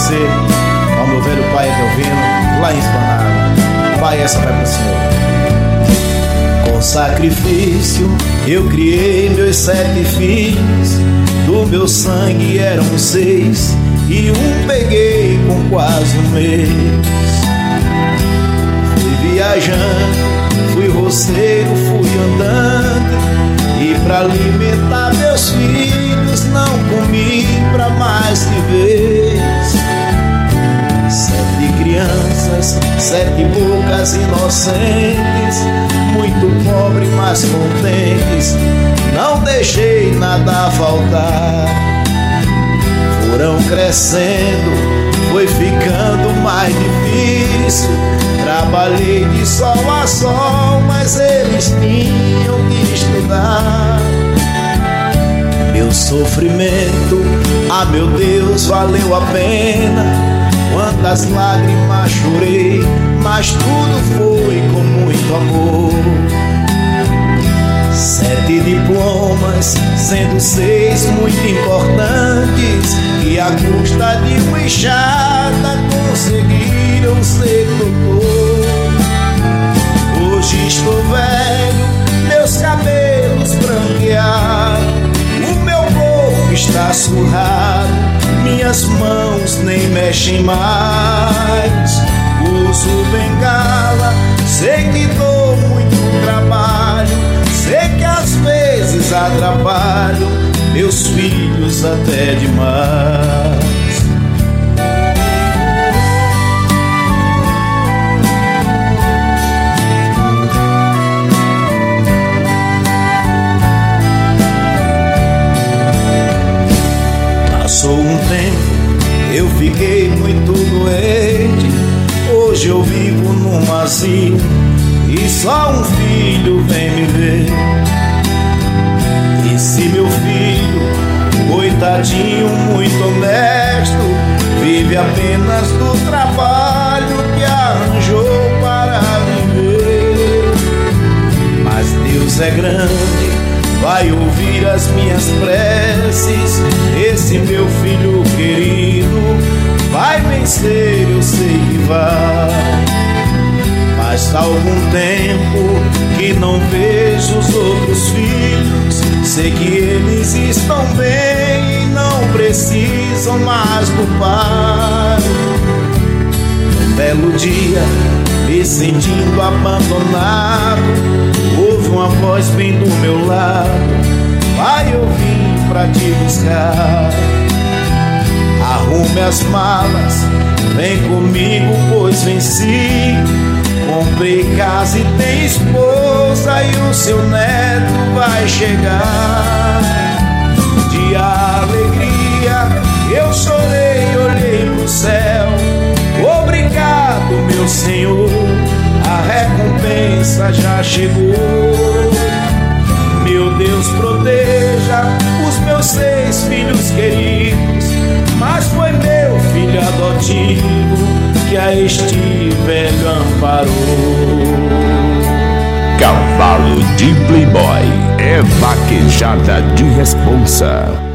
você, ao meu velho pai Edelvino, lá em Esplanada. Pai, essa vai pro Senhor. Com sacrifício eu criei meus 7 filhos, do meu sangue eram 6, e um peguei com quase um mês. Fui viajando, fui roceiro, fui andando, e pra alimentar meus filhos não comi pra mais de vez. 7 crianças, 7 bocas inocentes, muito pobres mas contentes, não deixei nada faltar. Foram crescendo, foi ficando mais difícil, trabalhei de sol a sol, mas eles tinham que estudar. Meu sofrimento, ah meu Deus, valeu a pena. Quantas lágrimas chorei, mas tudo foi com muito amor. 7 diplomas, sendo 6 muito importantes, que à custa de uma enxada conseguiram ser doutor. Hoje estou velho, meus cabelos branquearam, o meu corpo está surrado, minhas mãos nem mexem mais. Uso bengala, sei que dou muito trabalho, sei que às vezes atrapalho meus filhos até demais. Passou um tempo, eu fiquei muito doente. Hoje eu vivo num asilo e só um filho vem me ver. Esse meu filho, coitadinho, muito honesto, vive apenas do trabalho que arranjou para viver. Mas Deus é grande, vai ouvir as minhas preces. Esse meu filho querido vai vencer, eu sei que vai. Faz algum tempo que não vejo os outros filhos, sei que eles estão bem e não precisam mais do pai. Um belo dia, me sentindo abandonado, houve uma voz bem do meu lado: pai, eu vim pra te buscar. Arrume as malas, vem comigo, pois venci. Comprei casa e tem esposa, e o seu neto vai chegar. De alegria eu chorei, olhei pro céu. Obrigado, meu Senhor, a recompensa já chegou. Meu Deus, proteja os meus 6 filhos queridos, mas foi meu filho adotivo que a este velho amparou. Cavalo de Playboy é vaquejada de responsa.